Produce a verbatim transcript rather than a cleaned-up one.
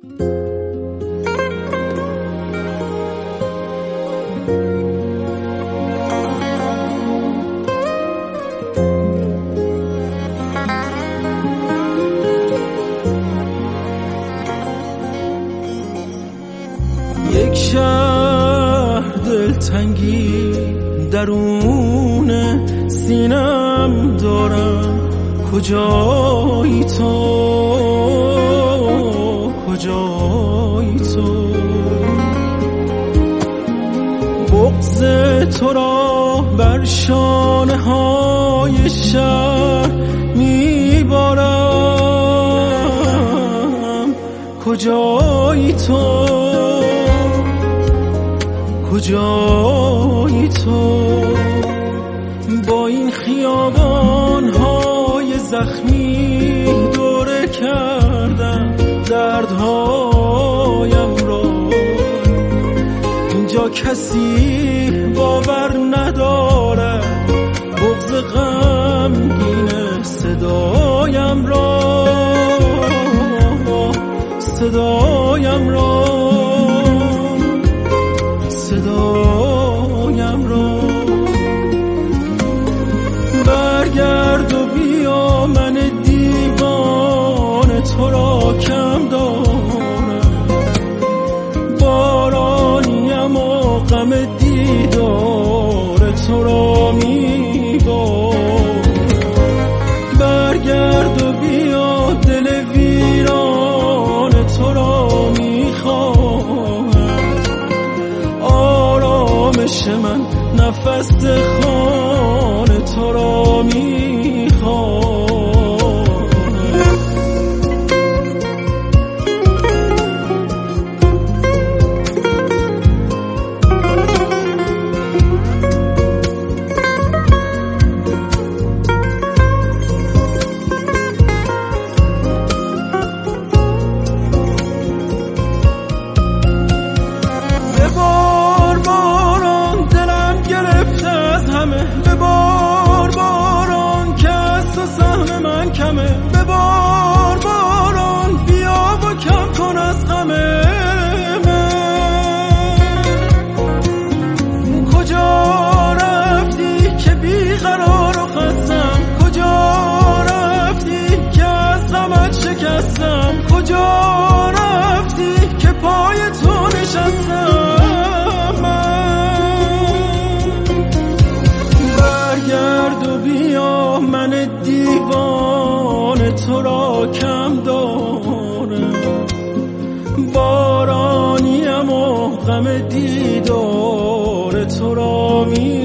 یک شهر دلتنگی درون سینم دارم، کجایی تو، کجایی تو؟ بغض تو را بر شانه های شهر میبارم، کجایی تو، کجایی تو؟ با این خیابان های زخمی دوره کردم دردهایم را، اینجا کسی باور ندارد بغض غمگین صدایم را، صدایم را، صدایم را. برگرد و بیا، من دیوان تو را کم دارم، بارانیم و غم دیدار تو را میبارم. برگرد و بیا، دل ویران تو را میخواهم، آرامش من نفس خانه تو را میخواهم. ببار باران دلم گرفته از همه، ببار باران که از تو سهم من کمه، ببار باران بیا و کم کن از غمه من. کجا رفتی که بیقرار و خستم، کجا رفتی که از غمت شکستم، کجا رفتی که پای تو نشستم من. برگرد و بیا، من دیوان تو را کم دارم، بارانیم و غم دیدار تو را می